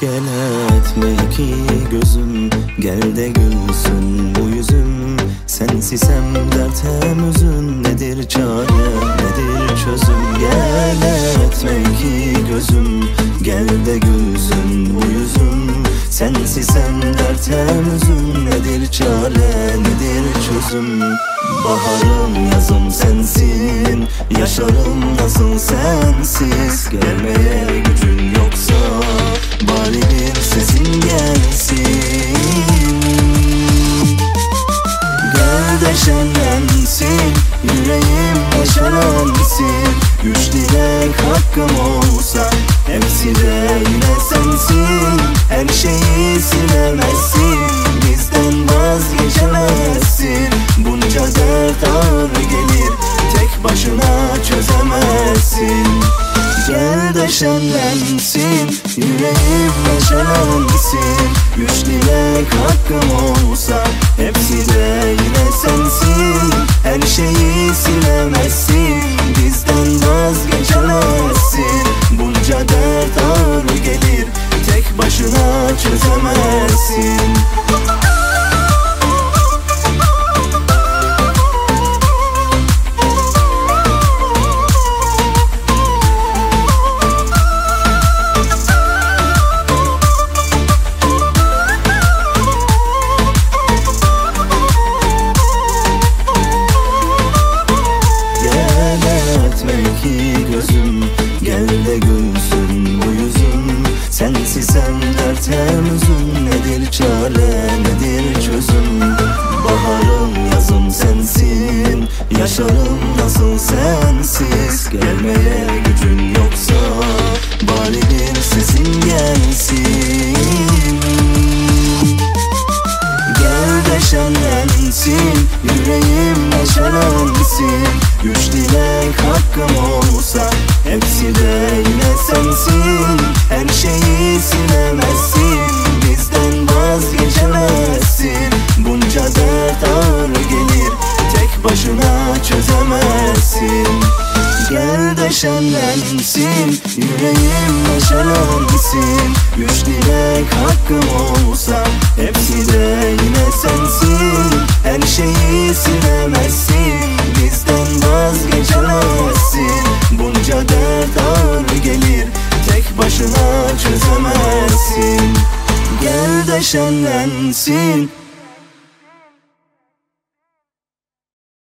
Gel etme iki gözüm, gel de gülsün bu yüzüm. Sensizsem dert hem hüzün, nedir çare nedir çözüm. Gel etme iki gözüm, gel de gülsün bu yüzüm. Sensizsem dert hem hüzün, nedir çare nedir çözüm. Baharım yazım sensin, yaşarım nasıl sensiz. Gelmeye gücün yoksa bari bir sesin gelsin. Gel de şenlensin, yüreğim neşelensin. Üç dilek hakkım olsa hepsi de yine sensin. Her şeyi silemezsin, bizden vazgeçemezsin. Bunca dert ağır gelir, tek başına çözemezsin. Gel de şenlensin, yüreğim neşelensin. Üç dilek hakkım olsa hepsi de yine sensin. Her şeyi silemezsin, bizden vazgeçemezsin. Bunca dert ağır gelir, tek başına çözemezsin. Gözüm, gel de gülsün bu yüzüm. Sensizsem dert hem hüzün, nedir çare nedir çözüm. Baharım yazım sensin, yaşarım nasıl sensiz. Gelmeye gücün yoksa bari bir sesin gelsin. Gel de şenlensin, yüreğim neşelensin. Üç dilek hakkım olsa hepsi de yine sensin. Her şeyi silemezsin, bizden vazgeçemezsin. Bunca dert ağır gelir, tek başına çözemezsin. Gel de şenlensin, yüreğim neşelensin. Üç dilek hakkım olsa